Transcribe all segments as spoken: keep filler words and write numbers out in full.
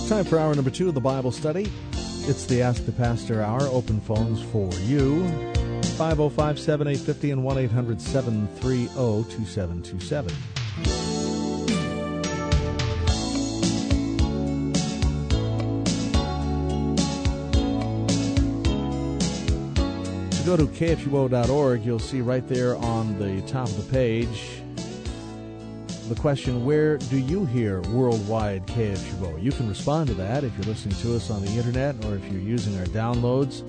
Time for hour number two of the Bible study. It's the Ask the Pastor Hour. Open phones for you. five oh five, seven eight five oh and one eight hundred, seven three oh, two seven two seven. If you go to K F U O dot org, you'll see right there on the top of the page the question, where do you hear worldwide K F U O? You can respond to that if you're listening to us on the internet or if you're using our downloads.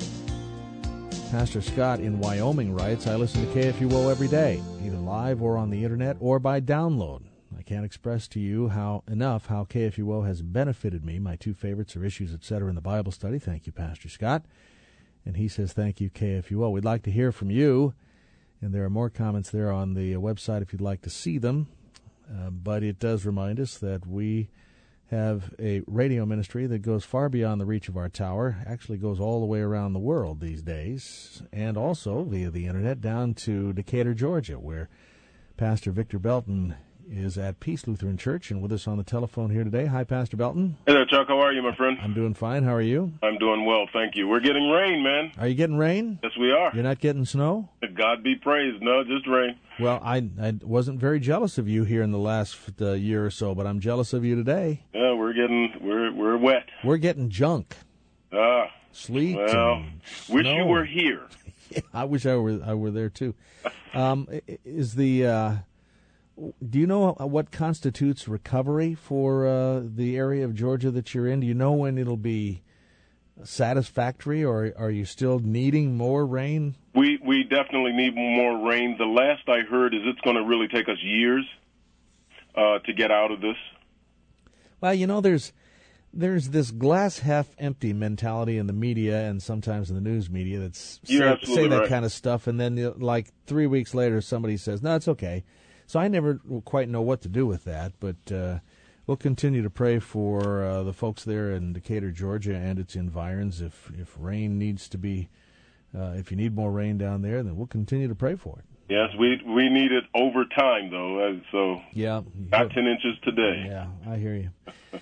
Pastor Scott in Wyoming writes, I listen to K F U O every day, either live or on the internet or by download. I can't express to you how enough how K F U O has benefited me. My two favorites are Issues, et cetera in the Bible study. Thank you, Pastor Scott. And he says, thank you, K F U O. We'd like to hear from you. And there are more comments there on the website if you'd like to see them. Uh, but it does remind us that we have a radio ministry that goes far beyond the reach of our tower, actually goes all the way around the world these days, and also via the internet down to Decatur, Georgia, where Pastor Victor Belton is at Peace Lutheran Church and with us on the telephone here today. Hi, Pastor Belton. Hey there, Chuck. How are you, my friend? I'm doing fine. How are you? I'm doing well, thank you. We're getting rain, man. Are you getting rain? Yes, we are. You're not getting snow? God be praised. No, just rain. Well, I, I wasn't very jealous of you here in the last uh, year or so, but I'm jealous of you today. Yeah, we're getting, we're we're wet. We're getting junk. Ah. Sleet. Well, and wish snow. you were here. Yeah, I wish I were I were there too. Um, is the uh, do you know what constitutes recovery for uh, the area of Georgia that you're in? Do you know when it'll be satisfactory, or are you still needing more rain? We we definitely need more rain. The last I heard is it's going to really take us years uh, to get out of this. Well, you know, there's there's this glass half empty mentality in the media and sometimes in the news media that's say, say that right. kind of stuff, and then you know, like three weeks later somebody says, no, it's okay. So I never quite know what to do with that, but uh, we'll continue to pray for uh, the folks there in Decatur, Georgia, and its environs. If if rain needs to be, uh, if you need more rain down there, then we'll continue to pray for it. Yes, we we need it over time, though, uh, so yeah, not ten inches today. Yeah, I hear you.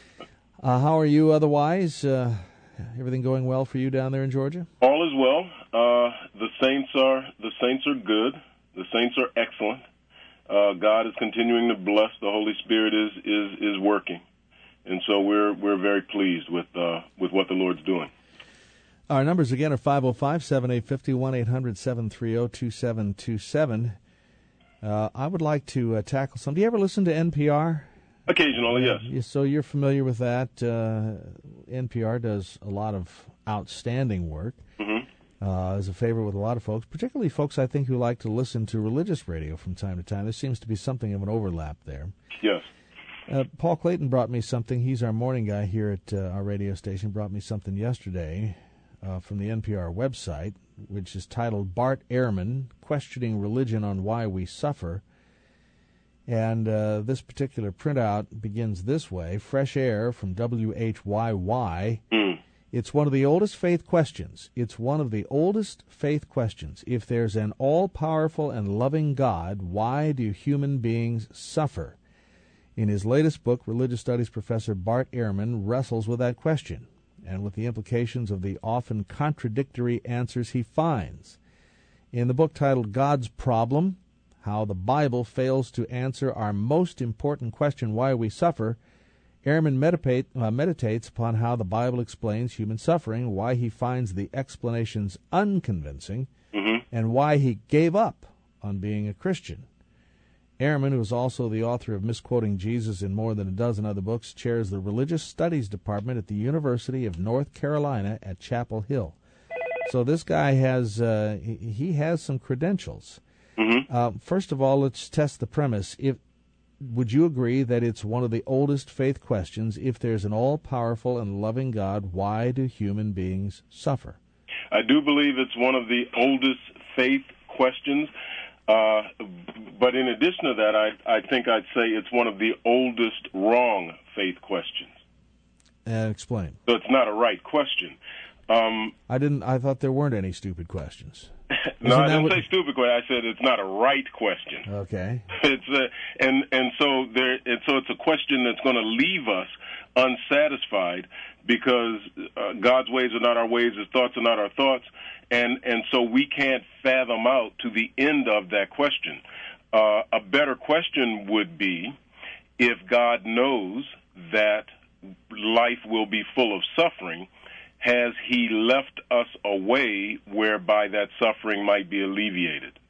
uh, how are you otherwise? Uh, everything going well for you down there in Georgia? All is well. Uh, the Saints are the Saints are good. The Saints are excellent. Uh, God is continuing to bless. The Holy Spirit is, is, is working, and so we're we're very pleased with uh, with what the Lord's doing. Our numbers again are five oh five, seven eight five oh, one eight hundred, seven three oh, two seven two seven. Uh, I would like to uh, tackle some. Do you ever listen to N P R? Occasionally, yes. So you're familiar with that. Uh, N P R does a lot of outstanding work. Mm-hmm. Uh, is a favorite with a lot of folks, particularly folks I think who like to listen to religious radio from time to time. There seems to be something of an overlap there. Yes. Uh, Paul Clayton brought me something. He's our morning guy here at uh, our radio station. Brought me something yesterday uh, from the N P R website, which is titled Bart Ehrman, Questioning Religion on Why We Suffer. And uh, this particular printout begins this way: Fresh Air from W H Y Y. Mm. It's one of the oldest faith questions. It's one of the oldest faith questions. If there's an all-powerful and loving God, why do human beings suffer? In his latest book, Religious Studies professor Bart Ehrman wrestles with that question and with the implications of the often contradictory answers he finds. In the book titled God's Problem, How the Bible Fails to Answer Our Most Important Question, Why We Suffer, Ehrman meditate, uh, meditates upon how the Bible explains human suffering, why he finds the explanations unconvincing, mm-hmm. and why he gave up on being a Christian. Ehrman, who is also the author of Misquoting Jesus in more than a dozen other books, chairs the Religious Studies Department at the University of North Carolina at Chapel Hill. So this guy has uh, he has some credentials. Mm-hmm. Uh, first of all, let's test the premise. If Would you agree that it's one of the oldest faith questions? If there's an all-powerful and loving God, why do human beings suffer? I do believe it's one of the oldest faith questions. Uh, but in addition to that, I, I think I'd say it's one of the oldest wrong faith questions. Uh, explain. So it's not a right question. Um, I didn't. I thought there weren't any stupid questions. No, I didn't what... say stupid question. I said it's not a right question. Okay. It's a, and and so there, and so it's a question that's going to leave us unsatisfied because uh, God's ways are not our ways, His thoughts are not our thoughts, and and so we can't fathom out to the end of that question. Uh, a better question would be, if God knows that life will be full of suffering, has He left us a way whereby that suffering might be alleviated?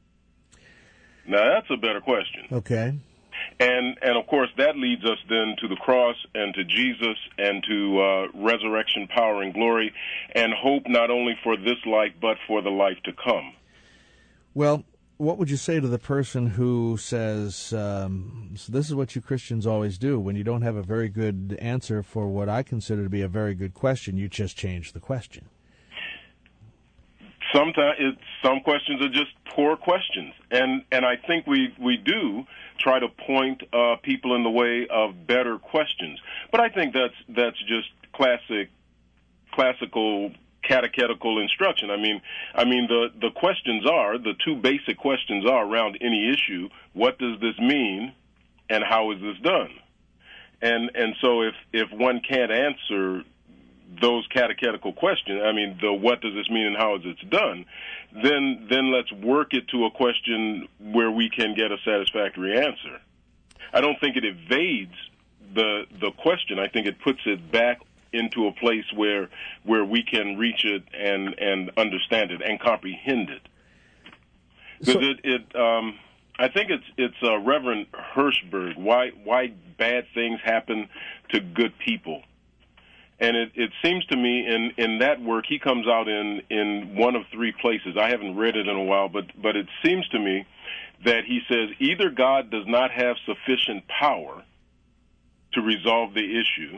Now, that's a better question. Okay. And, and of course, that leads us then to the cross and to Jesus and to uh, resurrection, power, and glory, and hope not only for this life but for the life to come. Well, what would you say to the person who says, um, so this is what you Christians always do, when you don't have a very good answer for what I consider to be a very good question, you just change the question? Sometimes it's, some questions are just poor questions, and and I think we we do try to point uh, people in the way of better questions. But I think that's that's just classic classical catechetical instruction. I mean, I mean the the questions are the two basic questions are around any issue: what does this mean, and how is this done? And and so if if one can't answer those catechetical questions, I mean, the what does this mean and how is it done, then then let's work it to a question where we can get a satisfactory answer. I don't think it evades the the question. I think it puts it back into a place where where we can reach it and, and understand it and comprehend it. Because so, it, it um, I think it's it's uh, Reverend Hirschberg. Why why bad things happen to good people. And it, it seems to me in, in that work, he comes out in, in one of three places. I haven't read it in a while, but, but it seems to me that he says either God does not have sufficient power to resolve the issue,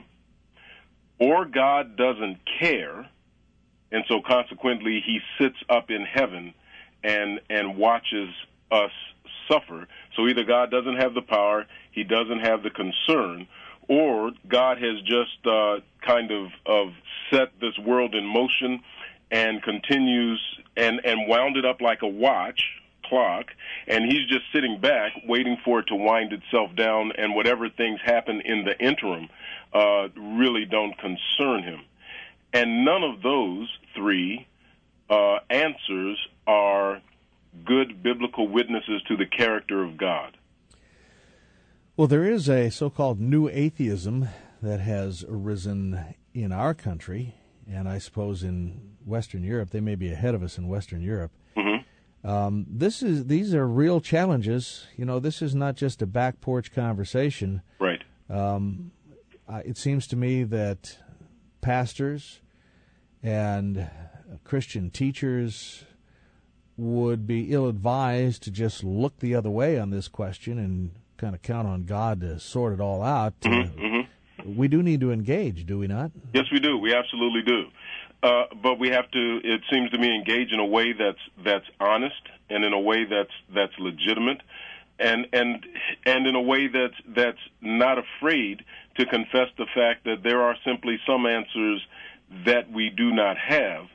or God doesn't care, and so consequently he sits up in heaven and, and watches us suffer. So either God doesn't have the power, he doesn't have the concern, or God has just uh, kind of, of set this world in motion and continues and, and wound it up like a watch clock, and he's just sitting back waiting for it to wind itself down, and whatever things happen in the interim uh, really don't concern him. And none of those three uh, answers are good biblical witnesses to the character of God. Well, there is a so-called new atheism that has arisen in our country, and I suppose in Western Europe. They may be ahead of us in Western Europe. Mm-hmm. Um, this is these are real challenges. You know, this is not just a back porch conversation. Right. Um, uh, it seems to me that pastors and Christian teachers would be ill-advised to just look the other way on this question and kind of count on God to sort it all out. Mm-hmm, uh, mm-hmm. We do need to engage, do we not? Yes, we do. We absolutely do. Uh, but we have to, it seems to me, engage in a way that's that's honest and in a way that's that's legitimate, and and and in a way that's that's not afraid to confess the fact that there are simply some answers that we do not have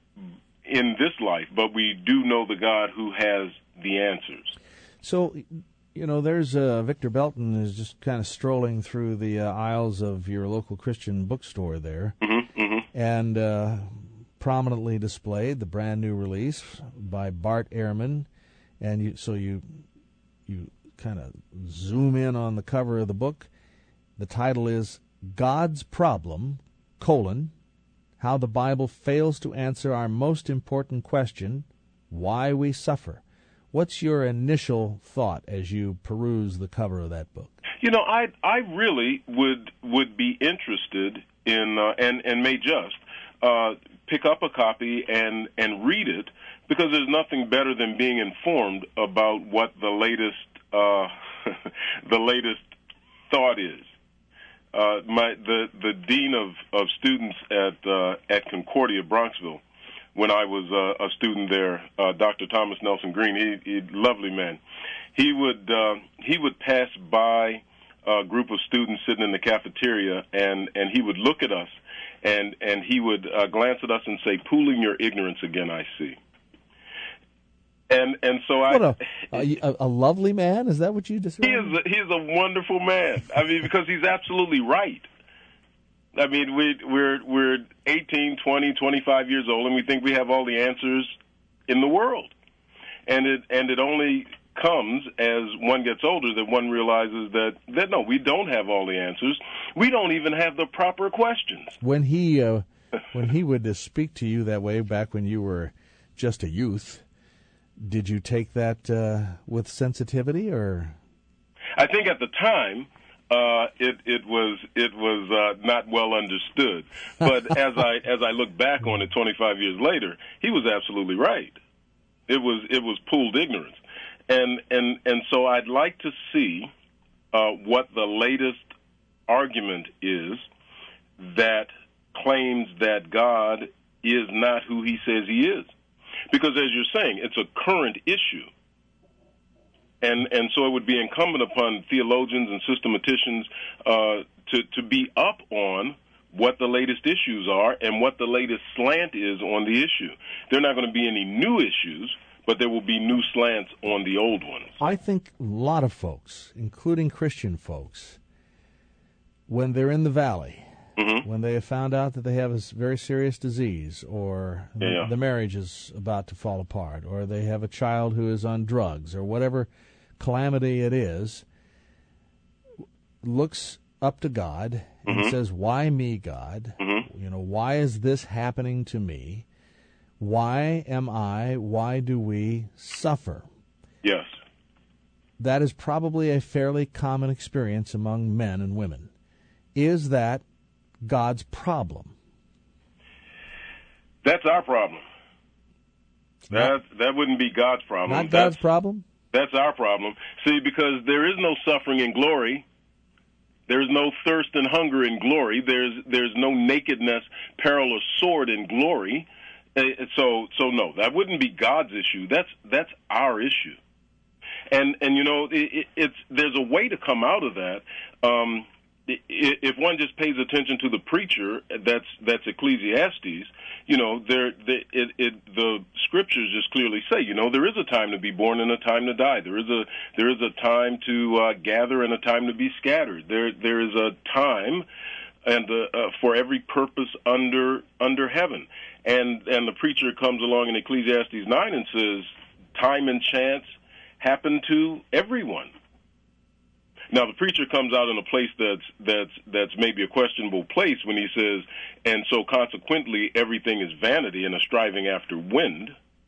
in this life, but we do know the God who has the answers. So, you know, there's uh, Victor Belton is just kind of strolling through the uh, aisles of your local Christian bookstore there, mm-hmm, mm-hmm. and uh, prominently displayed the brand new release by Bart Ehrman, and you, so you you kind of zoom in on the cover of the book. The title is God's Problem, colon, How the Bible Fails to Answer Our Most Important Question, Why We Suffer. What's your initial thought as you peruse the cover of that book? You know, I I really would would be interested in uh, and and may just uh, pick up a copy and and read it, because there's nothing better than being informed about what the latest uh, the latest thought is. Uh, my the the dean of, of students at uh, at Concordia, Bronxville, when I was uh, a student there, uh, Doctor Thomas Nelson Green, he, he lovely man. He would uh, he would pass by a group of students sitting in the cafeteria, and, and he would look at us, and and he would uh, glance at us and say, "Pooling your ignorance again, I see." And and so what I, a, a a lovely man. Is that what you described? He is a, he is a wonderful man. I mean, because he's absolutely right. I mean, we we're we're eighteen, twenty, twenty-five years old, and we think we have all the answers in the world. And it and it only comes as one gets older that one realizes that that no, we don't have all the answers. We don't even have the proper questions. When he uh, when he would uh, speak to you that way back when you were just a youth, did you take that uh, with sensitivity, or? I think at the time uh, it it was it was uh, not well understood. But as I as I look back on it twenty-five years later, he was absolutely right. It was it was pooled ignorance, and and and so I'd like to see uh, what the latest argument is that claims that God is not who He says He is. Because, as you're saying, it's a current issue. And and so it would be incumbent upon theologians and systematicians uh, to, to be up on what the latest issues are and what the latest slant is on the issue. There are not going to be any new issues, but there will be new slants on the old ones. I think a lot of folks, including Christian folks, when they're in the valley, mm-hmm. when they have found out that they have a very serious disease, or yeah, yeah. the, the marriage is about to fall apart, or they have a child who is on drugs, or whatever calamity it is, looks up to God and mm-hmm. says, "Why me, God? Mm-hmm. You know, why is this happening to me? Why am I? Why do we suffer?" Yes. That is probably a fairly common experience among men and women. Is that God's problem? That's our problem. That that wouldn't be God's problem. Not God's that's, problem? That's our problem. See, because there is no suffering in glory. There's no thirst and hunger in glory. There's there's no nakedness, peril, or sword in glory. So so no, that wouldn't be God's issue. That's that's our issue. And and you know, it, it's there's a way to come out of that. Um, If one just pays attention to the preacher, that's that's Ecclesiastes. You know, there the, it, it, the scriptures just clearly say, you know, there is a time to be born and a time to die. There is a there is a time to uh, gather and a time to be scattered. There there is a time and uh, uh, for every purpose under under heaven. And and the preacher comes along in Ecclesiastes nine and says, time and chance happen to everyone. Now, the preacher comes out in a place that's that's that's maybe a questionable place when he says, and so consequently everything is vanity and a striving after wind.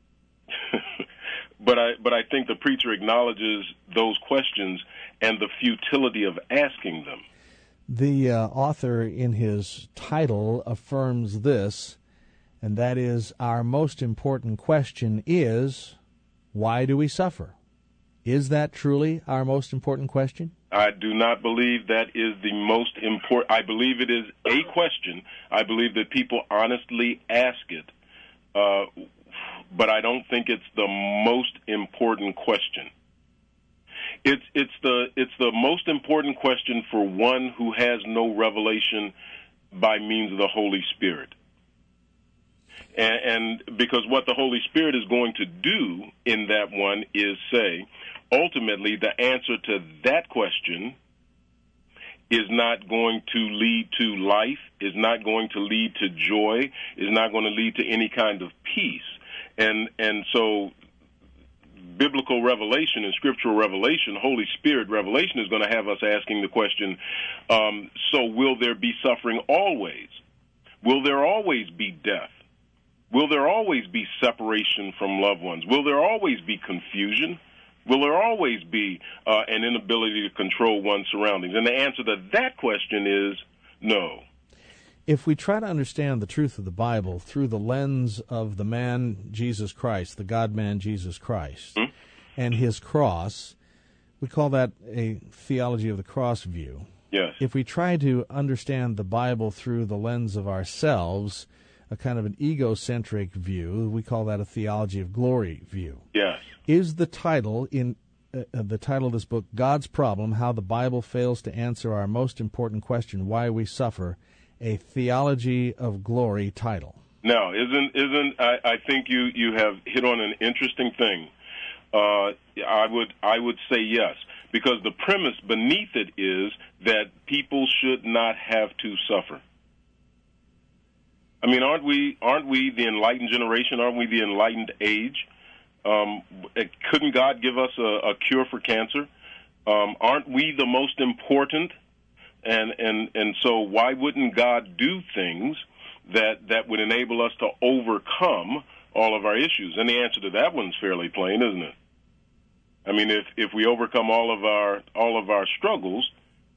but I but I think the preacher acknowledges those questions and the futility of asking them. The uh, author in his title affirms this, and that is, our most important question is, why do we suffer? Is that truly our most important question? I do not believe that is the most important. I believe it is a question. I believe that people honestly ask it, uh, but I don't think it's the most important question. It's it's the it's the most important question for one who has no revelation by means of the Holy Spirit. And, and because what the Holy Spirit is going to do in that one is say, ultimately, the answer to that question is not going to lead to life, is not going to lead to joy, is not going to lead to any kind of peace. And and so biblical revelation and scriptural revelation, Holy Spirit revelation, is going to have us asking the question, um, so will there be suffering always? Will there always be death? Will there always be separation from loved ones? Will there always be confusion? Will there always be uh, an inability to control one's surroundings? And the answer to that question is no. If we try to understand the truth of the Bible through the lens of the man Jesus Christ, the God-man Jesus Christ, hmm? and his cross, we call that a theology of the cross view. Yes. If we try to understand the Bible through the lens of ourselves, a kind of an egocentric view, we call that a theology of glory view. Yes. Is the title in uh, the title of this book, God's Problem, How the Bible Fails to Answer Our Most Important Question, Why We Suffer, a theology of glory title? No, isn't isn't I, I think you, you have hit on an interesting thing, Uh, I would I would say yes, because the premise beneath it is that people should not have to suffer. I mean, aren't we aren't we the enlightened generation? Aren't we the enlightened age? Um, couldn't God give us a, a cure for cancer? Um, aren't we the most important? And, and and so why wouldn't God do things that, that would enable us to overcome all of our issues? And the answer to that one's fairly plain, isn't it? I mean, if, if we overcome all of our all of our struggles,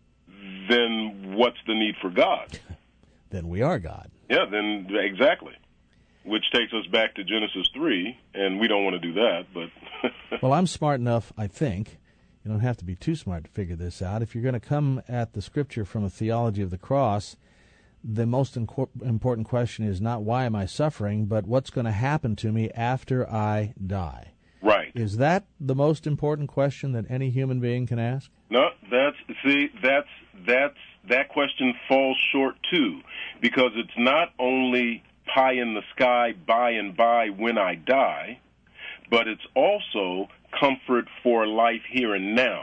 then what's the need for God? Then we are God. Yeah, then exactly. Which takes us back to Genesis three, and we don't want to do that. But well, I'm smart enough, I think. You don't have to be too smart to figure this out. If you're going to come at the Scripture from a theology of the cross, the most inco- important question is not why am I suffering, but what's going to happen to me after I die. Right. Is that the most important question that any human being can ask? No, that's see, that's that's that question falls short too, because it's not only pie in the sky by and by when I die, but it's also comfort for life here and now.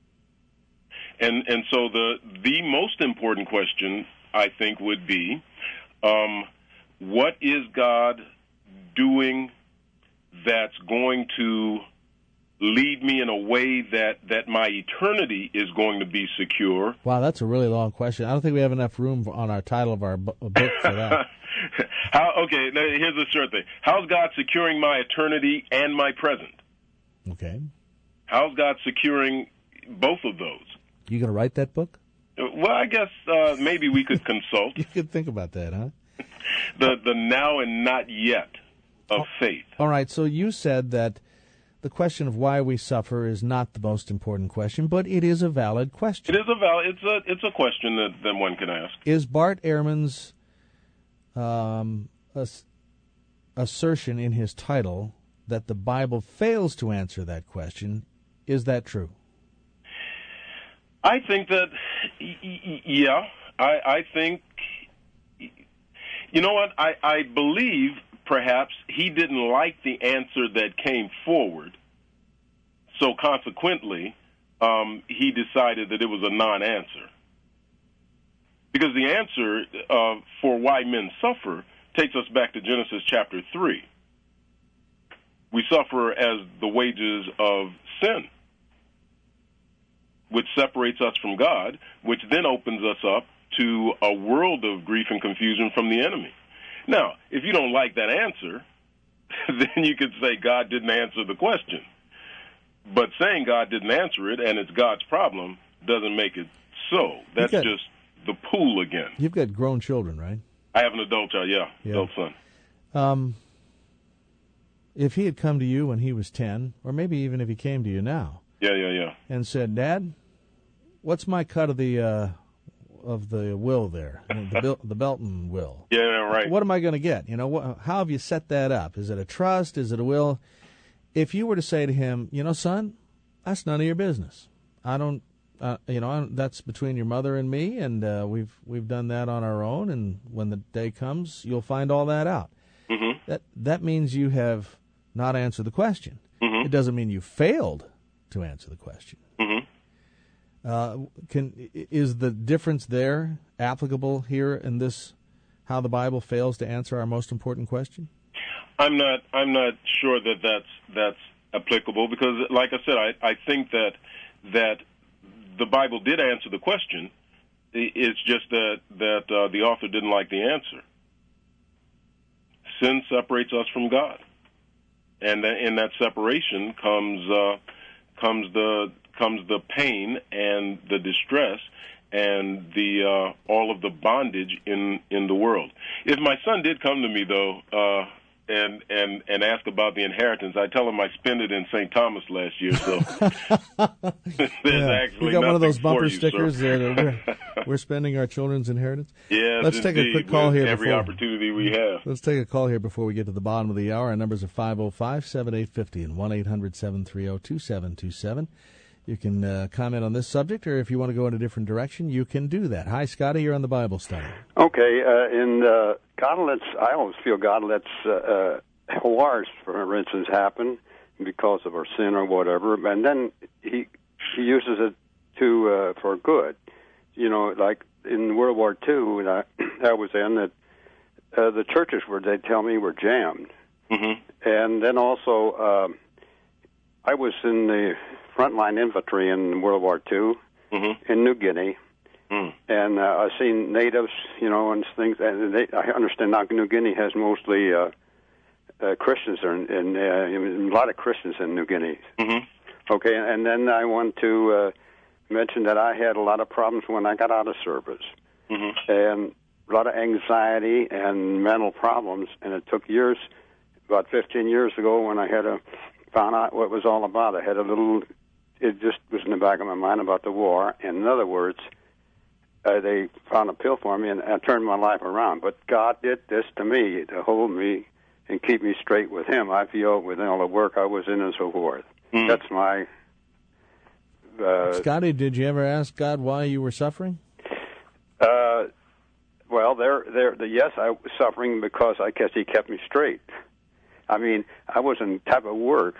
And and so the the most important question, I think, would be, um, what is God doing that's going to lead me in a way that, that my eternity is going to be secure? Wow, that's a really long question. I don't think we have enough room on our title of our book for that. How, okay, now here's the short thing. How's God securing my eternity and my present? Okay. How's God securing both of those? You going to write that book? Well, I guess uh, maybe we could consult. You could think about that, huh? The the now and not yet of faith. All right, so you said that the question of why we suffer is not the most important question, but it is a valid question. It is a valid. It's a it's a question that, that one can ask. Is Bart Ehrman's um, ass- assertion in his title that the Bible fails to answer that question, is that true? I think that, yeah, I, I think, you know what, I, I believe perhaps he didn't like the answer that came forward, so consequently, um, he decided that it was a non-answer. Because the answer uh, for why men suffer takes us back to Genesis chapter three. We suffer as the wages of sin, which separates us from God, which then opens us up to a world of grief and confusion from the enemy. Now, if you don't like that answer, then you could say God didn't answer the question. But saying God didn't answer it and it's God's problem doesn't make it so. That's got, just the pool again. You've got grown children, right? I have an adult child, yeah, yeah. adult son. Um, if he had come to you when he was ten, or maybe even if he came to you now, yeah, yeah, yeah, and said, "Dad, what's my cut of the uh, of the will there, the, Bil- the Belton will? Yeah, right. What am I going to get? You know, wh- how have you set that up? Is it a trust? Is it a will?" If you were to say to him, "You know, son, that's none of your business. I don't, uh, you know, that's between your mother and me, and uh, we've we've done that on our own. And when the day comes, you'll find all that out." Mm-hmm. That that means you have not answered the question. Mm-hmm. It doesn't mean you failed to answer the question. Mm-hmm. Uh, can is the difference there applicable here in this? How the Bible fails to answer our most important question? I'm not. I'm not sure that that's that's applicable because, like I said, I, I think that that the Bible did answer the question. It's just that that uh, the author didn't like the answer. Sin separates us from God, and in that separation comes uh, comes the comes the pain and the distress and the uh, all of the bondage in, in the world. If my son did come to me though uh, and and and ask about the inheritance, I tell him I spent it in Saint Thomas last year. So there's yeah. actually we got one of those bumper you, stickers that we're, we're spending our children's inheritance. Yes, let's indeed. take a quick call here. Every before, opportunity we have. Let's take a call here before we get to the bottom of the hour. Our numbers are five oh five, seven eight five oh and one eight hundred, seven three oh, two seven two seven. You can uh, comment on this subject, or if you want to go in a different direction, you can do that. Hi, Scotty, you're on the Bible Study. Okay, uh, and uh, God lets, I always feel God lets uh, uh, wars, for instance, happen. because of our sin or whatever, and then he he uses it to uh, for good. You know, like in World War Two, that I was in, that uh, the churches where they tell me were jammed, Mm-hmm. and then also uh, I was in the frontline infantry in World War Two Mm-hmm. in New Guinea. Mm. And uh, I've seen natives, you know, and things. And they, I understand now New Guinea has mostly uh, uh, Christians, there, and, and uh, a lot of Christians in New Guinea. Mm-hmm. Okay, and then I want to uh, mention that I had a lot of problems when I got out of service, Mm-hmm. and a lot of anxiety and mental problems. And it took years, about fifteen years ago, when I had a found out what it was all about. I had a little. It just was in the back of my mind about the war. And in other words. Uh, they found a pill for me, and I turned my life around. But God did this to me to hold me and keep me straight with Him. I feel with all the work I was in and so forth. Mm. That's my. Uh, Scotty, did you ever ask God why you were suffering? Uh, well, there, there. The, yes, I was suffering because I guess He kept me straight. I mean, I was in type of work.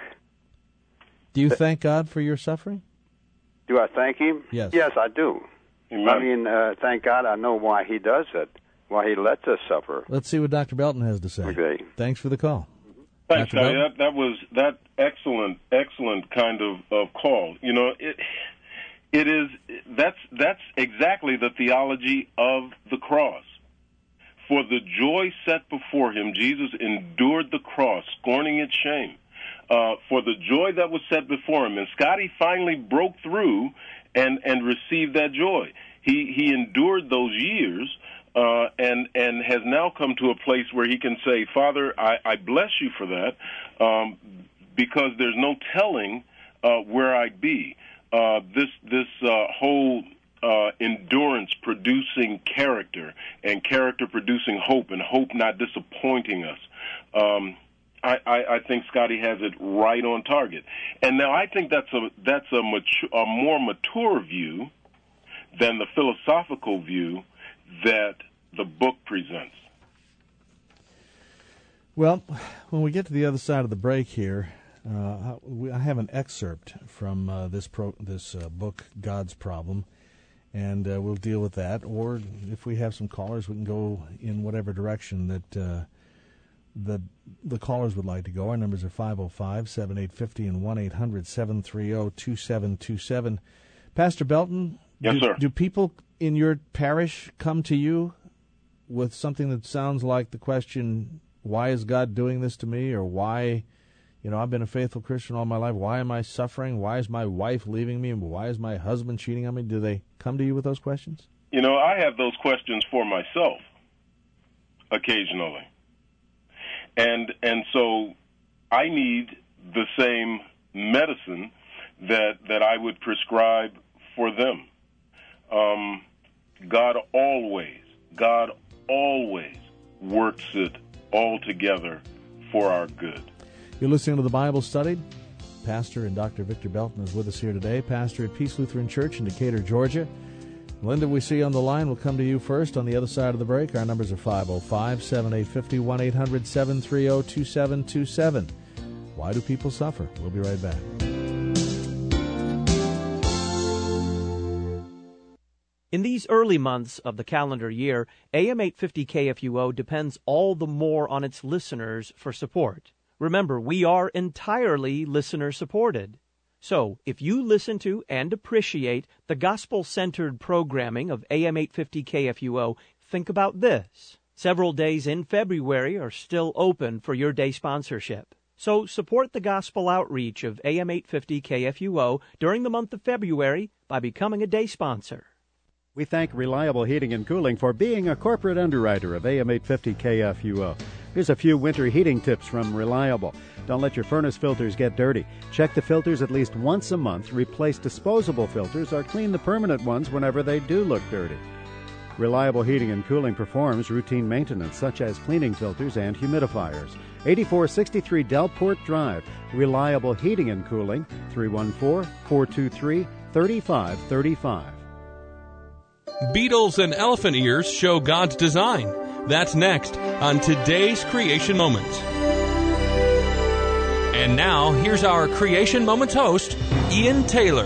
Do you thank God for your suffering? Do I thank Him? Yes. Yes, I do. Amen. I mean, uh, thank God I know why He does it, why He lets us suffer. Let's see what Doctor Belton has to say. Okay. Thanks for the call. Thanks, Doctor Scotty. Belton? That, that was that excellent, excellent kind of, of call. You know, it it is that's that's exactly the theology of the cross. For the joy set before Him, Jesus endured the cross, scorning its shame. Uh, for the joy that was set before Him, and Scotty finally broke through and and received that joy. He he endured those years uh, and and has now come to a place where he can say, Father, I, I bless you for that, um, because there's no telling uh, where I'd be. Uh, this this uh, whole uh, endurance producing character, and character producing hope, and hope not disappointing us. Um, I, I, I think Scotty has it right on target, and now I think that's a that's a, mature, a more mature view than the philosophical view that the book presents. Well, when we get to the other side of the break here, uh, I have an excerpt from uh, this pro, this uh, book, God's Problem, and uh, we'll deal with that. Or if we have some callers, we can go in whatever direction that. Uh, The the callers would like to go. Our numbers are five oh five, seven eight five oh and one eight hundred, seven three oh, two seven two seven. Pastor Belton, yes, do, sir. do people in your parish come to you with something that sounds like the question, why is God doing this to me? Or why, you know, I've been a faithful Christian all my life. Why am I suffering? Why is my wife leaving me? Why is my husband cheating on me? Do they come to you with those questions? You know, I have those questions for myself occasionally. And and so I need the same medicine that that I would prescribe for them. Um, God always, God always works it all together for our good. You're listening to the Bible Studied. Pastor and Doctor Victor Belton is with us here today, pastor at Peace Lutheran Church in Decatur, Georgia. Linda, we see you on the line. We'll come to you first on the other side of the break. Our numbers are five oh five, seven eight five oh, one eight hundred, seven three oh, two seven two seven. Why do people suffer? We'll be right back. In these early months of the calendar year, A M eight fifty K F U O depends all the more on its listeners for support. Remember, we are entirely listener-supported. So, if you listen to and appreciate the gospel-centered programming of A M eight fifty K F U O, think about this. Several days in February are still open for your day sponsorship. So, support the gospel outreach of A M eight fifty K F U O during the month of February by becoming a day sponsor. We thank Reliable Heating and Cooling for being a corporate underwriter of A M eight fifty K F U O. Here's a few winter heating tips from Reliable. Don't let your furnace filters get dirty. Check the filters at least once a month, replace disposable filters, or clean the permanent ones whenever they do look dirty. Reliable Heating and Cooling performs routine maintenance such as cleaning filters and humidifiers. eighty-four sixty-three Delport Drive. Reliable Heating and Cooling, three one four, four two three, three five three five. Beetles and elephant ears show God's design. That's next on Today's Creation Moment. And now, here's our Creation Moments host, Ian Taylor.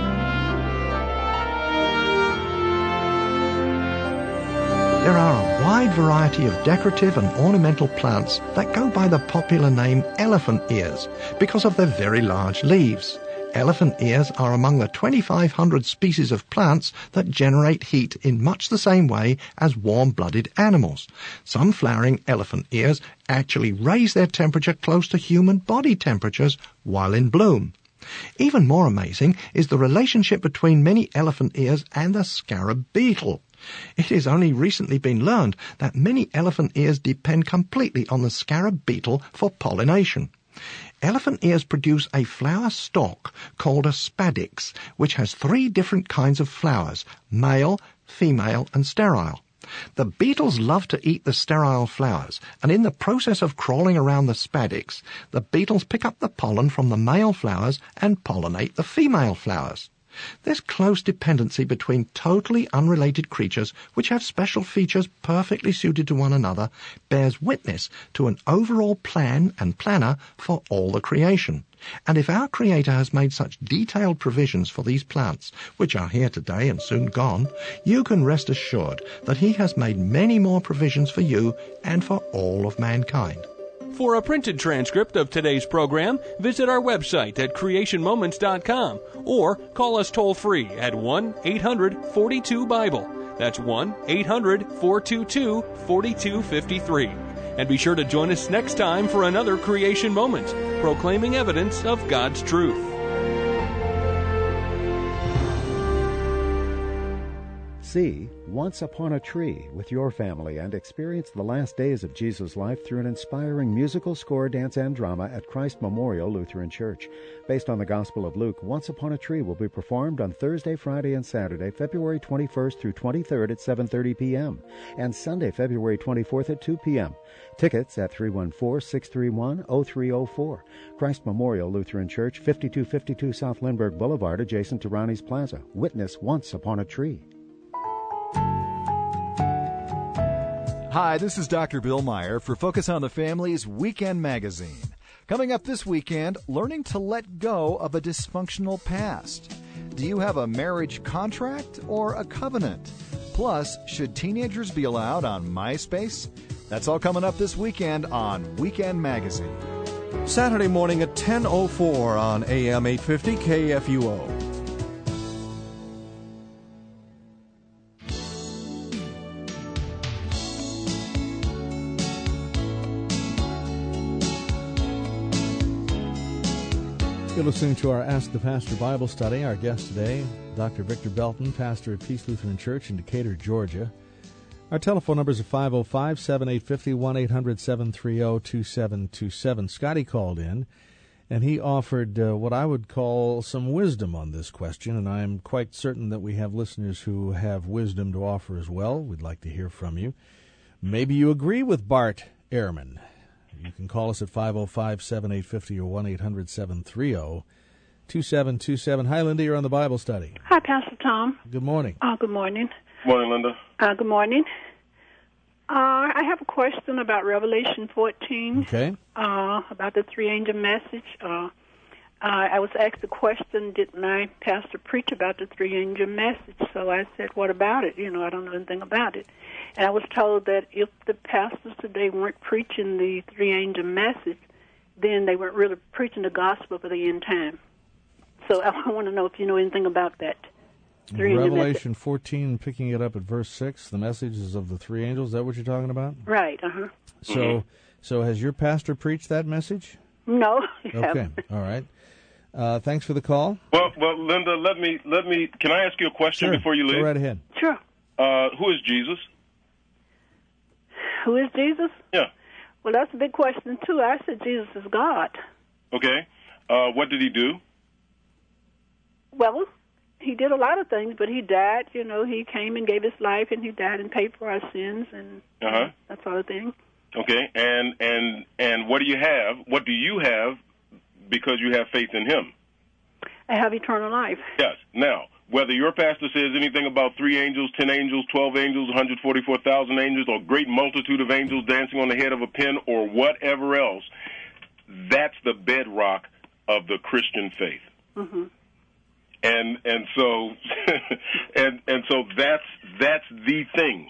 There are a wide variety of decorative and ornamental plants that go by the popular name elephant ears because of their very large leaves. Elephant ears are among the twenty-five hundred species of plants that generate heat in much the same way as warm-blooded animals. Some flowering elephant ears actually raise their temperature close to human body temperatures while in bloom. Even more amazing is the relationship between many elephant ears and the scarab beetle. It has only recently been learned that many elephant ears depend completely on the scarab beetle for pollination. Elephant ears produce a flower stalk called a spadix, which has three different kinds of flowers, male, female, and sterile. The beetles love to eat the sterile flowers, and in the process of crawling around the spadix, the beetles pick up the pollen from the male flowers and pollinate the female flowers. This close dependency between totally unrelated creatures which have special features perfectly suited to one another bears witness to an overall plan and planner for all the creation. And if our Creator has made such detailed provisions for these plants, which are here today and soon gone, you can rest assured that He has made many more provisions for you and for all of mankind. For a printed transcript of today's program, visit our website at creation moments dot com or call us toll-free at one eight hundred forty-two Bible. That's one eight hundred four two two four two five three. And be sure to join us next time for another Creation Moment, proclaiming evidence of God's truth. See Once Upon a Tree with your family and experience the last days of Jesus' life through an inspiring musical score, dance, and drama at Christ Memorial Lutheran Church. Based on the Gospel of Luke, Once Upon a Tree will be performed on Thursday, Friday, and Saturday, February twenty-first through twenty-third at seven thirty p.m. and Sunday, February twenty-fourth at two p.m. Tickets at three one four, six three one, zero three zero four. Christ Memorial Lutheran Church, fifty-two fifty-two South Lindbergh Boulevard, adjacent to Ronnie's Plaza. Witness Once Upon a Tree. Hi, this is Doctor Bill Meyer for Focus on the Family's Weekend Magazine. Coming up this weekend, learning to let go of a dysfunctional past. Do you have a marriage contract or a covenant? Plus, should teenagers be allowed on MySpace? That's all coming up this weekend on Weekend Magazine. Saturday morning at ten oh four on A M eight fifty K F U O. You're listening to our Ask the Pastor Bible study. Our guest today, Doctor Victor Belton, pastor at Peace Lutheran Church in Decatur, Georgia. Our telephone numbers are five oh five, seven eight five oh, one eight hundred, seven three zero, two seven two seven. Scotty called in, and he offered uh, what I would call some wisdom on this question, and I'm quite certain that we have listeners who have wisdom to offer as well. We'd like to hear from you. Maybe you agree with Bart Ehrman. You can call us at five oh five, seven eight five oh or one eight hundred, seven three zero, two seven two seven. Hi, Linda. You're on the Bible study. Hi, Pastor Tom. Good morning. Uh, good morning. Good morning, Linda. Uh, good morning. Uh, I have a question about Revelation fourteen. Okay. Uh, about the three-angel message. Uh, uh, I was asked the question, did my pastor preach about the three-angel message? So I said, what about it? You know, I don't know anything about it. And I was told that if the pastors today weren't preaching the three-angel message, then they weren't really preaching the gospel for the end time. So I want to know if you know anything about that. Revelation fourteen, picking it up at verse six, the messages of the three angels. Is that what you're talking about? Right, uh-huh. So, Mm-hmm. so has your pastor preached that message? No. Okay, all right. Uh, thanks for the call. Well, well, Linda, let me let me. Can I ask you a question Sure. before you leave? Go right ahead. Sure. Uh, who is Jesus? Who is Jesus? Yeah. Well, that's a big question, too. I said Jesus is God. Okay. Uh, what did he do? Well, he did a lot of things, but he died. You know, he came and gave his life, and he died and paid for our sins, and Uh-huh. that sort of thing. Okay. And and and what do you have? What do you have because you have faith in him? I have eternal life. Yes. Now, whether your pastor says anything about three angels, ten angels, twelve angels, one hundred forty-four thousand angels, or great multitude of angels dancing on the head of a pin, or whatever else, that's the bedrock of the Christian faith. Mm-hmm. And and so and and so that's that's the thing.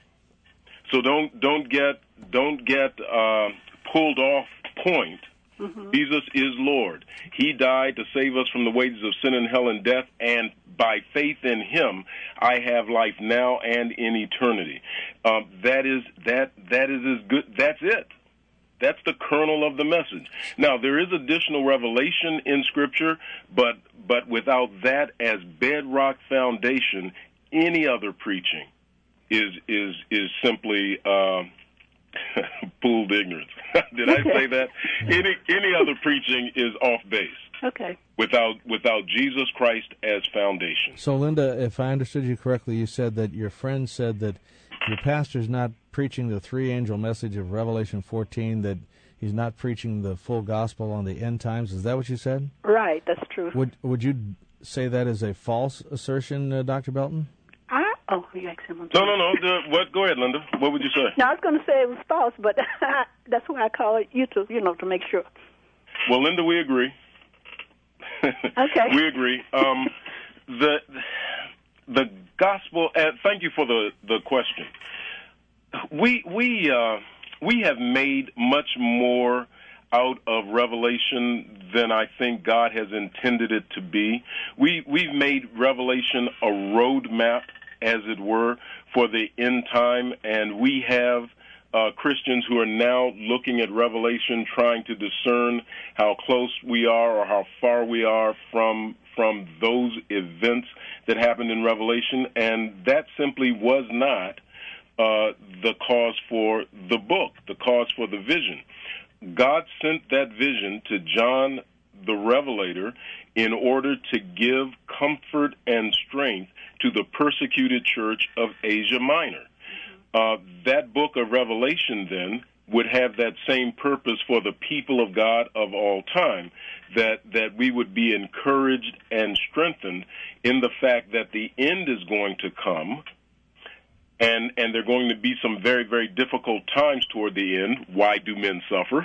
So don't don't get don't get uh, pulled off point. Mm-hmm. Jesus is Lord. He died to save us from the wages of sin and hell and death, and by faith in Him, I have life now and in eternity. Um, that is that that is as good. That's it. That's the kernel of the message. Now, there is additional revelation in Scripture, but but without that as bedrock foundation, any other preaching is is is simply uh, fooled ignorance. Did I say that? Any any other preaching is off base. Okay. Without without Jesus Christ as foundation. So, Linda, if I understood you correctly, you said that your friend said that your pastor's not preaching the three-angel message of Revelation fourteen, that he's not preaching the full gospel on the end times. Is that what you said? Right, that's true. Would would you say that is a false assertion, uh, Doctor Belton? I, oh, you asked him. No, no, no. The, what? Go ahead, Linda. What would you say? No, I was going to say it was false, but that's why I call it you to, you know, to make sure. Well, Linda, we agree. Okay. We agree. Um, the the gospel. And thank you for the, the question. We we uh, we have made much more out of Revelation than I think God has intended it to be. We we've made Revelation a roadmap, as it were, for the end time, and we have uh, Christians who are now looking at Revelation, trying to discern how close we are or how far we are from from those events that happened in Revelation, and that simply was not uh, the cause for the book, the cause for the vision. God sent that vision to John the Revelator in order to give comfort and strength to the persecuted church of Asia Minor. Uh, that book of Revelation, then, would have that same purpose for the people of God of all time, that, that we would be encouraged and strengthened in the fact that the end is going to come, and, and there are going to be some very, very difficult times toward the end. Why do men suffer?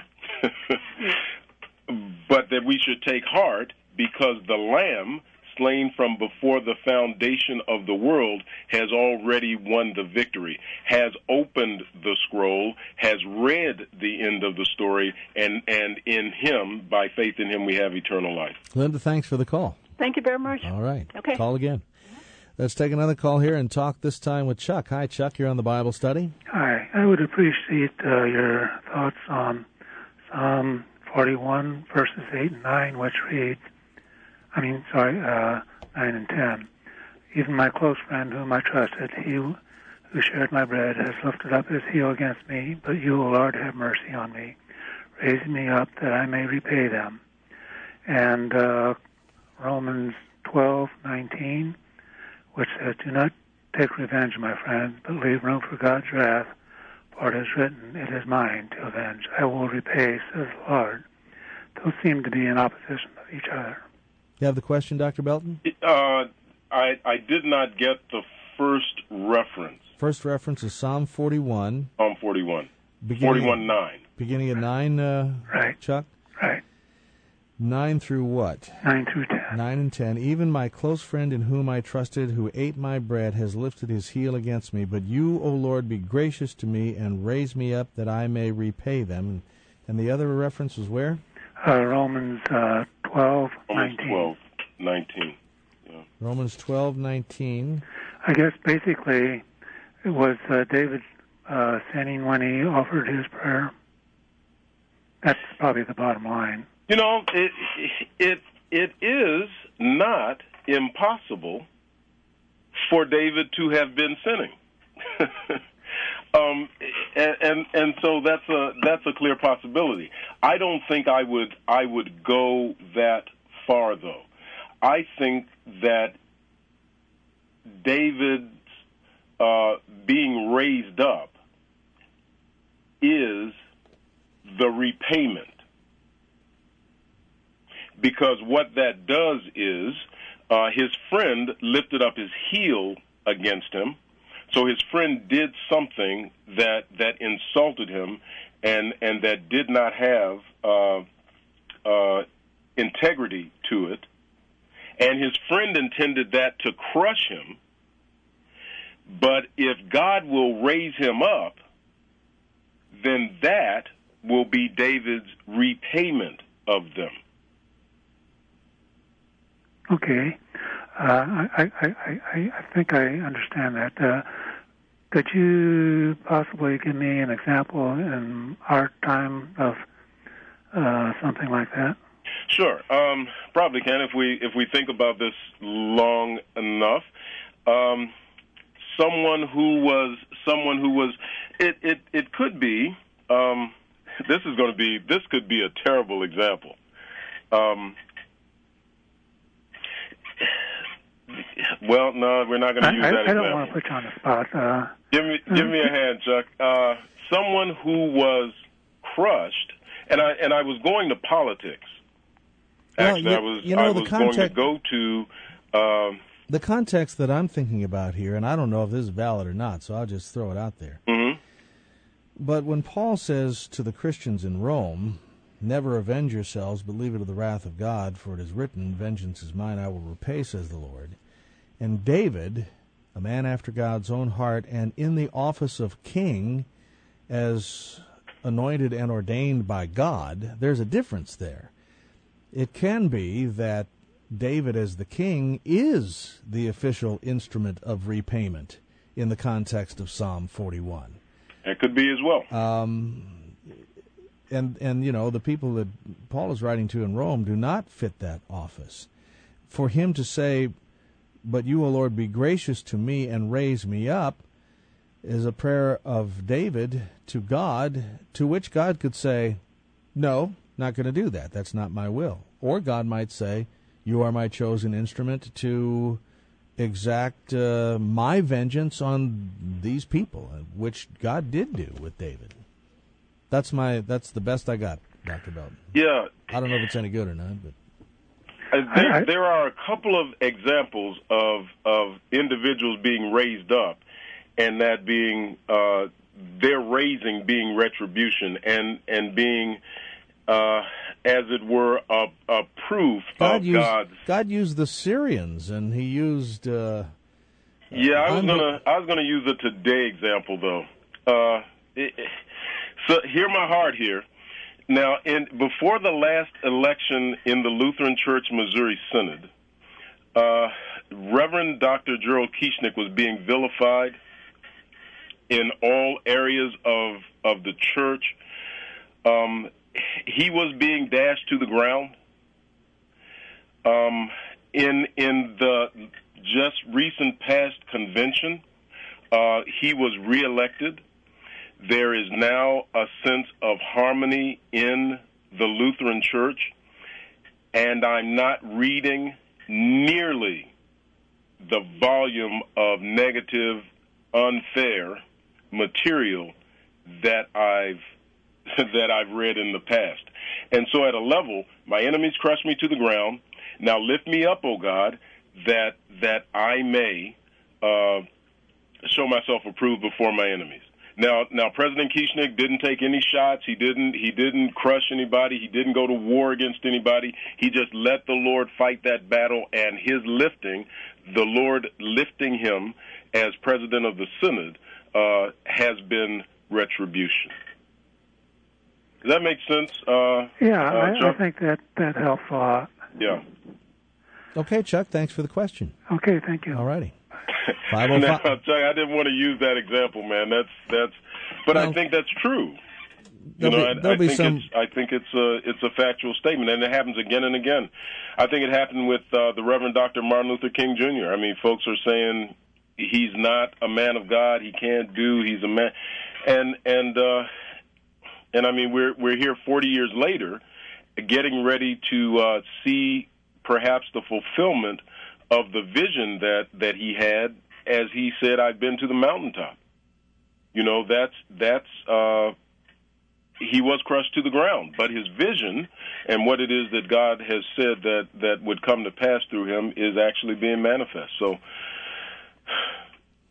But that we should take heart because the Lamb, slain from before the foundation of the world, has already won the victory, has opened the scroll, has read the end of the story, and, and in Him, by faith in Him, we have eternal life. Linda, thanks for the call. Thank you very much. All right. Okay. Call again. Let's take another call here and talk this time with Chuck. Hi, Chuck. You're on the Bible study. Hi. I would appreciate uh, your thoughts on Psalm forty-one, verses eight and nine, which reads, I mean, sorry, uh, nine and ten. Even my close friend whom I trusted, he who shared my bread, has lifted up his heel against me, but you, O Lord, have mercy on me, raising me up that I may repay them. And uh, Romans twelve nineteen, which says, do not take revenge, my friend, but leave room for God's wrath, for it is written, it is mine to avenge. I will repay, says the Lord. Those seem to be in opposition of each other. You have the question, Doctor Belton? Uh, I, I did not get the first reference. First reference is Psalm forty-one. Psalm forty-one. Beginning forty-one nine. Beginning at nine, uh, right. Chuck? Right. Nine through what? Nine through ten. Nine and ten. Even my close friend in whom I trusted, who ate my bread, has lifted his heel against me. But you, O Lord, be gracious to me and raise me up that I may repay them. And the other reference was where? Uh, Romans uh, twelve Romans nineteen. twelve nineteen. Yeah. Romans twelve nineteen. I guess basically it was uh, David uh, sinning when he offered his prayer. That's probably the bottom line. You know, it it it is not impossible for David to have been sinning, um, and, and and so that's a that's a clear possibility. I don't think I would I would go that far though. I think that David's uh, being raised up is the repayment. Because what that does is uh, his friend lifted up his heel against him. So his friend did something that that insulted him and, and that did not have uh, uh, integrity to it, and his friend intended that to crush him. But if God will raise him up, then that will be David's repayment of them. Okay. Uh, I, I, I, I think I understand that. Uh, could you possibly give me an example in our time of uh, something like that? Sure. Um, probably can if we if we think about this long enough. Um, someone who was someone who was it it, it could be. Um, this is going to be this could be a terrible example. Um, Well, no, we're not going to use I, that I example. don't want to put you on the spot. Uh, give me, give me a hand, Chuck. Uh, someone who was crushed, and I and I was going to politics. Actually, well, you, I was you know, I the was context, going to go to um, the context that I'm thinking about here, and I don't know if this is valid or not, so I'll just throw it out there. Mm-hmm. But when Paul says to the Christians in Rome, "Never avenge yourselves, but leave it to the wrath of God, for it is written, vengeance is mine, I will repay, says the Lord." And David, a man after God's own heart, and in the office of king, as anointed and ordained by God, there's a difference there. It can be that David, as the king, is the official instrument of repayment in the context of Psalm forty-one. It could be as well. Um, and, and, you know, the people that Paul is writing to in Rome do not fit that office. For him to say, "But you, O Lord, be gracious to me and raise me up," is a prayer of David to God, to which God could say, "No, not going to do that. That's not my will." Or God might say, "You are my chosen instrument to exact uh, my vengeance on these people," which God did do with David. That's my. That's the best I got, Doctor Belton. Yeah. I don't know if it's any good or not, but Uh, there, there are a couple of examples of of individuals being raised up, and that being uh, their raising being retribution and and being, uh, as it were, a, a proof God of used, God's. God used the Syrians, and He used. Uh, Yeah, I was I'm- gonna I was gonna use a today example though. Uh, it, so hear my heart here. Now, in before the last election in the Lutheran Church Missouri Synod, uh, Reverend Doctor Gerald Kieschnick was being vilified in all areas of of the church. Um, he was being dashed to the ground. Um, in in the just recent past convention, uh, he was reelected. There is now a sense of harmony in the Lutheran Church, and I'm not reading nearly the volume of negative, unfair material that I've that I've read in the past. And so at a level, my enemies crush me to the ground. Now lift me up, O God, that that I may uh, show myself approved before my enemies. Now, now President Kieschnick didn't take any shots. He didn't. He didn't crush anybody. He didn't go to war against anybody. He just let the Lord fight that battle, and his lifting, the Lord lifting him as president of the Synod, uh, has been retribution. Does that make sense? Uh, yeah, uh, I, I think that that helps a lot. Yeah. Okay, Chuck, thanks for the question. Okay, thank you. All righty. Now, Chuck, I didn't want to use that example, man. That's that's, but well, I think that's true. You know, be, I, I think some... it's I think it's a it's a factual statement, and it happens again and again. I think it happened with uh, the Reverend Doctor Martin Luther King Junior I mean, folks are saying he's not a man of God. He can't do. He's a man, and and uh, and I mean, we're we're here forty years later, getting ready to uh, see perhaps the fulfillment of the vision that, that he had, as he said, "I've been to the mountaintop." You know, that's that's uh, he was crushed to the ground, but his vision and what it is that God has said that, that would come to pass through him is actually being manifest. So,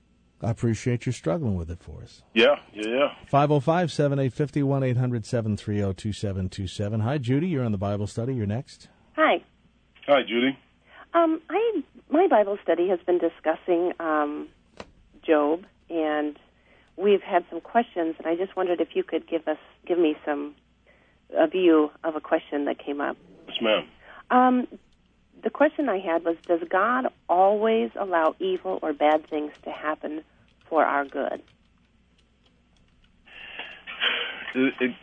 I appreciate you struggling with it for us. Yeah, yeah, yeah. five oh five, seven eight five oh, one eight hundred, seven three oh, two seven two seven. Hi, Judy. You're on the Bible study. You're next. Hi. Hi, Judy. Um, I my Bible study has been discussing um, Job, and we've had some questions, and I just wondered if you could give us give me some a view of a question that came up. Yes, ma'am. Um, the question I had was, does God always allow evil or bad things to happen for our good? It, it,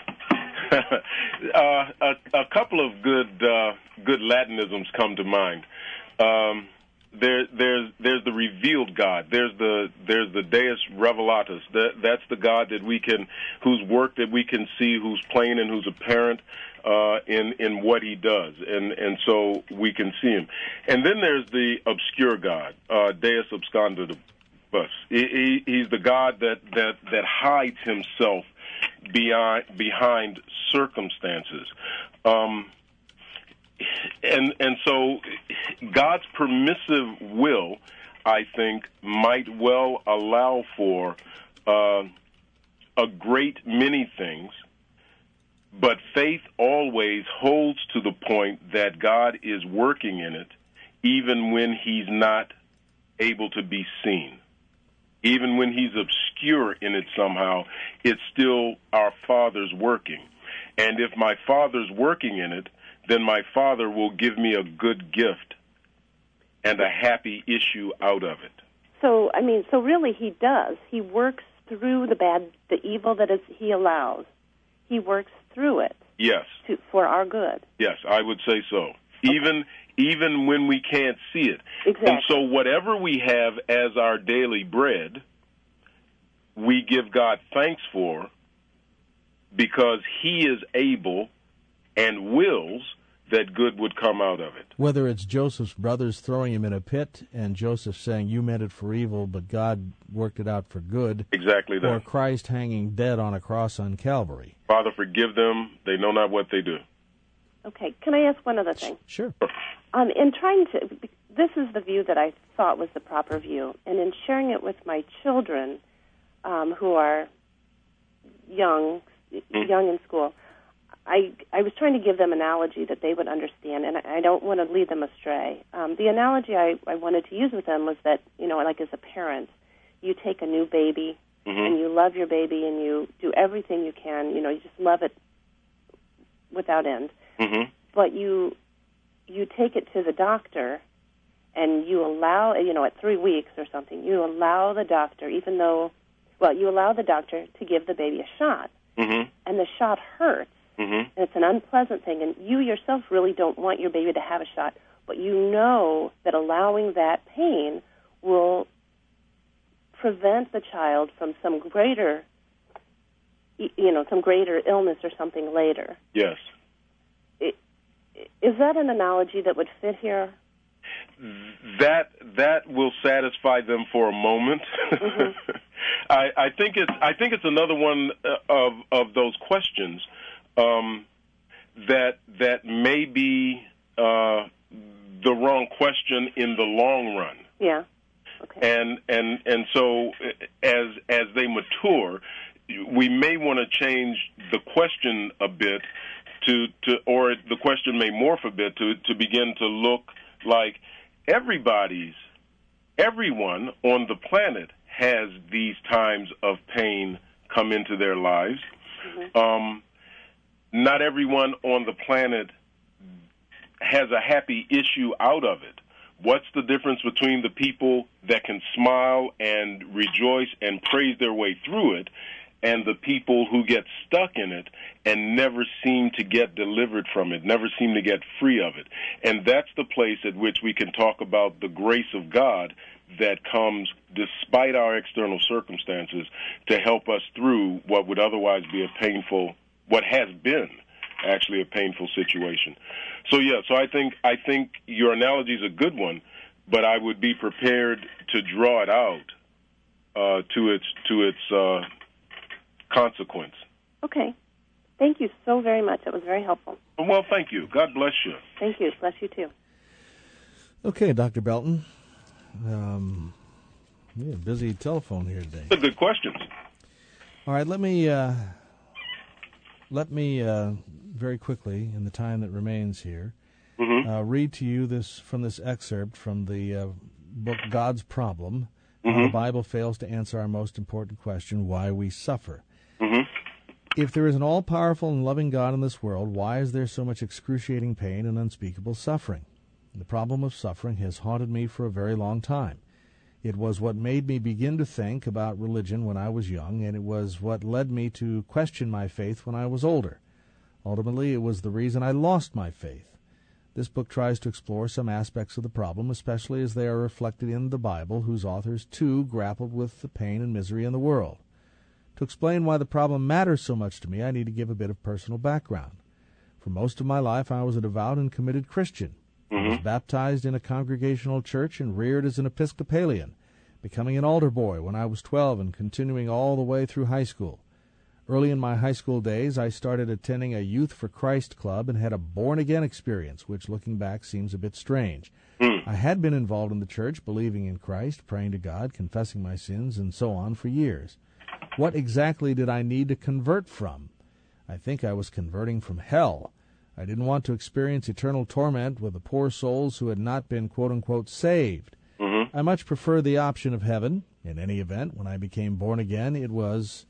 uh, a, a couple of good uh, good Latinisms come to mind. Um, there, there's there's the revealed God. There's the there's the Deus Revelatus. That, that's the God that we can, whose work that we can see, who's plain and who's apparent uh, in in what He does, and and so we can see Him. And then there's the obscure God, uh, Deus Abscondibus. He, he, he's the God that that that hides Himself behind behind circumstances. Um, And and so God's permissive will, I think, might well allow for uh, a great many things, but faith always holds to the point that God is working in it, even when He's not able to be seen. Even when He's obscure in it somehow, it's still our Father's working. And if my Father's working in it, then my Father will give me a good gift and a happy issue out of it. So, I mean, so really He does. He works through the bad, the evil that is He allows. He works through it. Yes. To, for our good. Yes, I would say so. Okay. Even even when we can't see it. Exactly. And so whatever we have as our daily bread, we give God thanks for, because He is able and wills that good would come out of it. Whether it's Joseph's brothers throwing him in a pit and Joseph saying, you meant it for evil, but God worked it out for good. Exactly that. Or Christ hanging dead on a cross on Calvary. Father, forgive them. They know not what they do. Okay. Can I ask one other thing? Sure. Um, in trying to, this is the view that I thought was the proper view, and in sharing it with my children, um, who are young, mm-hmm. young in school, I, I was trying to give them an analogy that they would understand, and I, I don't want to lead them astray. Um, the analogy I, I wanted to use with them was that, you know, like as a parent, you take a new baby, mm-hmm. and you love your baby, and you do everything you can. You know, you just love it without end. Mm-hmm. But you you take it to the doctor, and you allow, you know, at three weeks or something, you allow the doctor, even though, well, you allow the doctor to give the baby a shot, mm-hmm. and the shot hurts. Mm-hmm. And it's an unpleasant thing, and you yourself really don't want your baby to have a shot, but you know that allowing that pain will prevent the child from some greater, you know, some greater illness or something later. Yes. It, is that an analogy that would fit here? That that will satisfy them for a moment. Mm-hmm. I, I think it's I think it's another one of of those questions. Um, that that may be uh, the wrong question in the long run. Yeah. Okay. And and and so as as they mature, we may want to change the question a bit to to or the question may morph a bit to to begin to look like everybody's everyone on the planet has these times of pain come into their lives. Mm-hmm. Um, Not everyone on the planet has a happy issue out of it. What's the difference between the people that can smile and rejoice and praise their way through it and the people who get stuck in it and never seem to get delivered from it, never seem to get free of it? And that's the place at which we can talk about the grace of God that comes despite our external circumstances to help us through what would otherwise be a painful what has been actually a painful situation. So, yeah, so I think I think your analogy is a good one, but I would be prepared to draw it out uh, to its to its uh, consequence. Okay. Thank you so very much. That was very helpful. Well, thank you. God bless you. Thank you. Bless you, too. Okay, Doctor Belton. Um, Yeah, busy telephone here today. That's a good question. All right, let me uh, let me uh, very quickly, in the time that remains here, mm-hmm. uh, read to you this from this excerpt from the uh, book God's Problem. Mm-hmm. How the Bible fails to answer our most important question: why we suffer. Mm-hmm. If there is an all-powerful and loving God in this world, why is there so much excruciating pain and unspeakable suffering? The problem of suffering has haunted me for a very long time. It was what made me begin to think about religion when I was young, and it was what led me to question my faith when I was older. Ultimately, it was the reason I lost my faith. This book tries to explore some aspects of the problem, especially as they are reflected in the Bible, whose authors, too, grappled with the pain and misery in the world. To explain why the problem matters so much to me, I need to give a bit of personal background. For most of my life, I was a devout and committed Christian. I was baptized in a congregational church and reared as an Episcopalian, becoming an altar boy when I was twelve and continuing all the way through high school. Early in my high school days, I started attending a Youth for Christ club and had a born-again experience, which, looking back, seems a bit strange. Mm. I had been involved in the church, believing in Christ, praying to God, confessing my sins, and so on for years. What exactly did I need to convert from? I think I was converting from hell. I didn't want to experience eternal torment with the poor souls who had not been, quote-unquote, saved. Mm-hmm. I much prefer the option of heaven. In any event, when I became born again, it was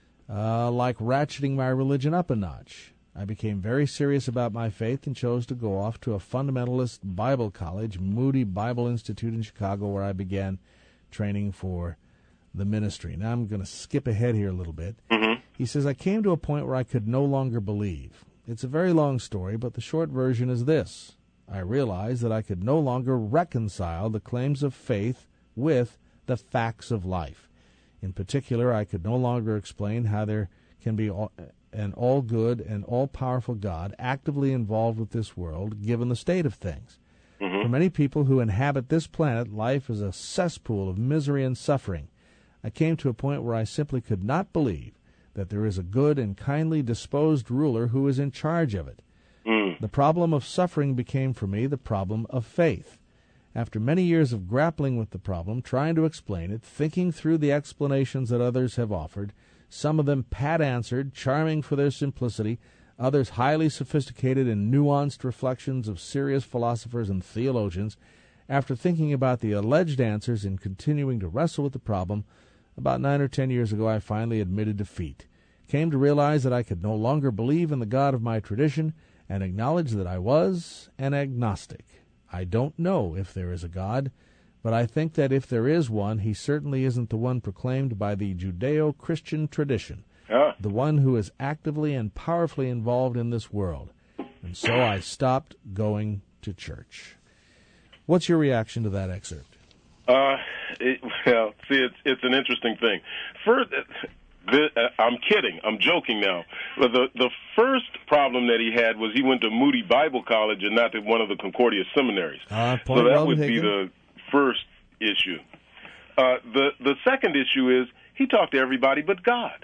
uh, like ratcheting my religion up a notch. I became very serious about my faith and chose to go off to a fundamentalist Bible college, Moody Bible Institute in Chicago, where I began training for the ministry. Now I'm going to skip ahead here a little bit. Mm-hmm. He says, I came to a point where I could no longer believe. It's a very long story, but the short version is this. I realized that I could no longer reconcile the claims of faith with the facts of life. In particular, I could no longer explain how there can be an all-good and all-powerful God actively involved with this world, given the state of things. Mm-hmm. For many people who inhabit this planet, life is a cesspool of misery and suffering. I came to a point where I simply could not believe that there is a good and kindly disposed ruler who is in charge of it. Mm. The problem of suffering became for me the problem of faith. After many years of grappling with the problem, trying to explain it, thinking through the explanations that others have offered, some of them pat-answered, charming for their simplicity, others highly sophisticated and nuanced reflections of serious philosophers and theologians, after thinking about the alleged answers and continuing to wrestle with the problem, about nine or ten years ago I finally admitted defeat, came to realize that I could no longer believe in the God of my tradition, and acknowledged that I was an agnostic. I don't know if there is a God, but I think that if there is one, he certainly isn't the one proclaimed by the Judeo-Christian tradition, yeah. the one who is actively and powerfully involved in this world. And so I stopped going to church. What's your reaction to that excerpt? Uh, it, well, see, it's it's an interesting thing. First, the, uh, I'm kidding. I'm joking now. But the the first problem that he had was he went to Moody Bible College and not to one of the Concordia seminaries. Uh, so that well would taken. be the first issue. Uh, the the second issue is he talked to everybody but God.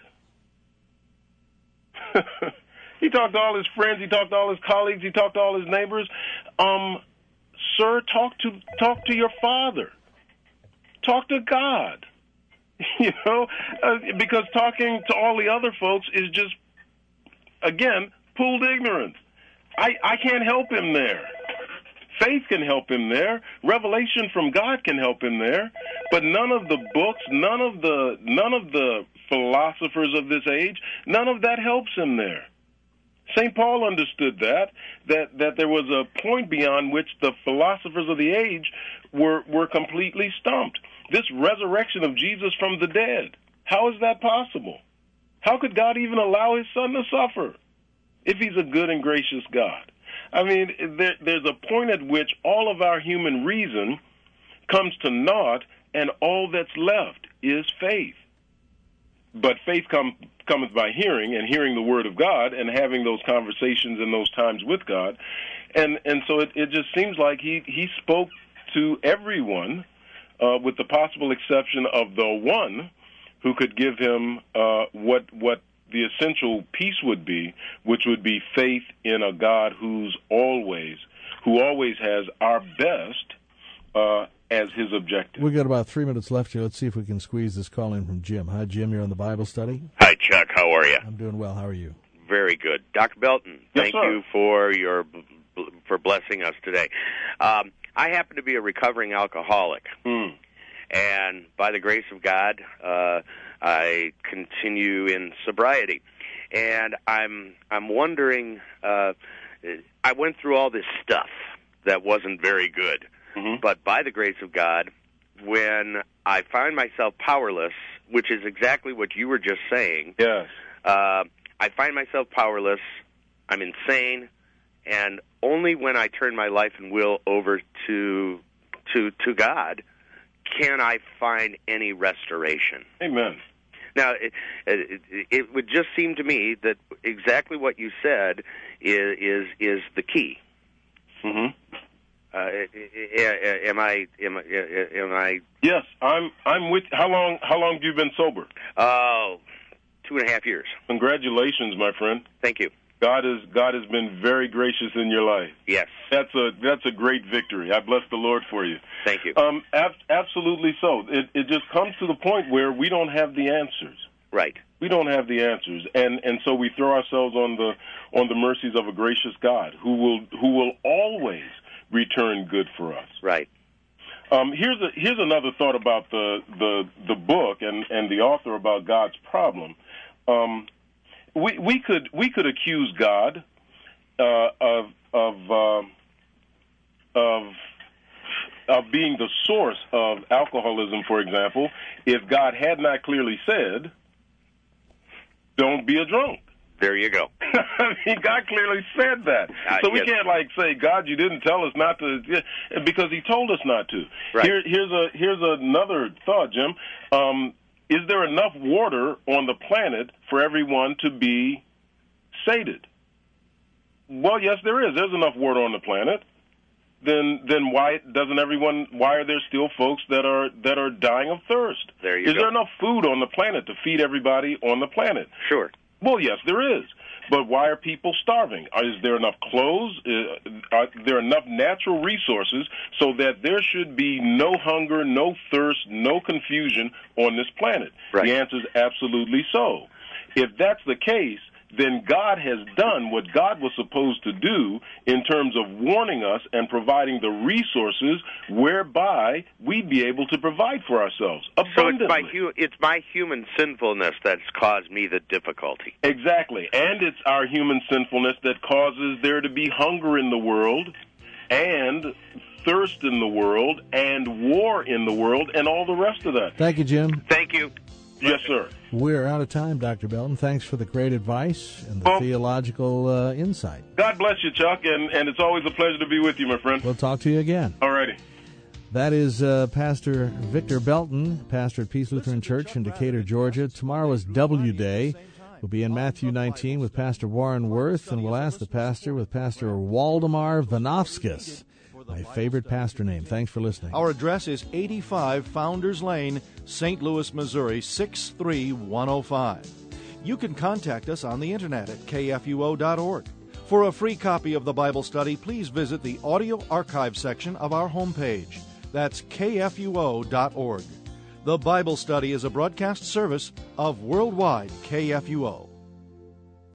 He talked to all his friends. He talked to all his colleagues. He talked to all his neighbors. Um, sir, talk to talk to your Father. Talk to God, you know, uh, because talking to all the other folks is just, again, pooled ignorance. I, I can't help him there. Faith can help him there. Revelation from God can help him there. But none of the books, none of the none of the philosophers of this age, none of that helps him there. Saint Paul understood that, that, that there was a point beyond which the philosophers of the age were, were completely stumped. This resurrection of Jesus from the dead, how is that possible? How could God even allow his son to suffer if he's a good and gracious God? I mean, there, there's a point at which all of our human reason comes to naught, and all that's left is faith. But faith come, cometh by hearing, and hearing the word of God, and having those conversations in those times with God. And and so it, it just seems like he, he spoke to everyone, uh, with the possible exception of the one who could give him uh, what what the essential piece would be, which would be faith in a God who's always, who always has our best uh, as his objective. We've got about three minutes left here. Let's see if we can squeeze this call in from Jim. Hi, Jim. You're on the Bible study. Hi, Chuck. How are you? I'm doing well. How are you? Very good. Doctor Belton, Yes, thank sir. you for your for blessing us today. Um, I happen to be a recovering alcoholic, Mm. and by the grace of God, uh, I continue in sobriety. And I'm I'm wondering. Uh, I went through all this stuff that wasn't very good, Mm-hmm. but by the grace of God, when I find myself powerless, which is exactly what you were just saying. Yes. Uh, I find myself powerless, I'm insane, and only when I turn my life and will over to to to God can I find any restoration. Amen. Now, it, it, it would just seem to me that exactly what you said is is, is the key. Mm-hmm. Uh, am I am I am I? Yes, I'm. I'm with. How long? How long have you been sober? Oh, two and a half years. Congratulations, my friend. Thank you. God has God has been very gracious in your life. Yes. That's a that's a great victory. I bless the Lord for you. Thank you. Um, ab- absolutely so. It it just comes to the point where we don't have the answers. Right. We don't have the answers, and and so we throw ourselves on the on the mercies of a gracious God who will who will always return good for us. Right. Um, here's a, here's another thought about the the, the book and, and the author about God's problem. Um, we we could we could accuse God uh, of of uh, of of being the source of alcoholism, for example, if God had not clearly said, "Don't be a drunk." There you go. I mean, God clearly said that. Uh, so we yes. can't, like, say, God, you didn't tell us not to, because he told us not to. Right. Here, here's a here's another thought, Jim. Um, is there enough water on the planet for everyone to be sated? Well, yes, there is. There's enough water on the planet. Then, then why doesn't everyone? Why are there still folks that are that are dying of thirst? There you is go. there enough food on the planet to feed everybody on the planet? Sure. Well, yes, there is. But why are people starving? Is there enough clothes? Uh, are there enough natural resources so that there should be no hunger, no thirst, no confusion on this planet? Right. The answer is absolutely so. If that's the case, then God has done what God was supposed to do in terms of warning us and providing the resources whereby we'd be able to provide for ourselves abundantly. So it's my, hu- it's my human sinfulness that's caused me the difficulty. Exactly. And it's our human sinfulness that causes there to be hunger in the world and thirst in the world and war in the world and all the rest of that. Thank you, Jim. Thank you. Yes, sir. We're out of time, Doctor Belton. Thanks for the great advice and the Well, theological uh, insight. God bless you, Chuck, and, and it's always a pleasure to be with you, my friend. We'll talk to you again. All righty. That is uh, Pastor Victor Belton, pastor at Peace Lutheran Church in Decatur, Georgia. Tomorrow is W Day. We'll be in Matthew nineteen with Pastor Warren Worth, and we'll ask the pastor with Pastor Waldemar Vanovskis. My favorite pastor name. Thanks for listening. Our address is eighty-five Founders Lane, Saint Louis, Missouri, six three one oh five. You can contact us on the internet at k f u o dot org. For a free copy of the Bible study, please visit the audio archive section of our homepage. That's k f u o dot org. The Bible study is a broadcast service of Worldwide K F U O.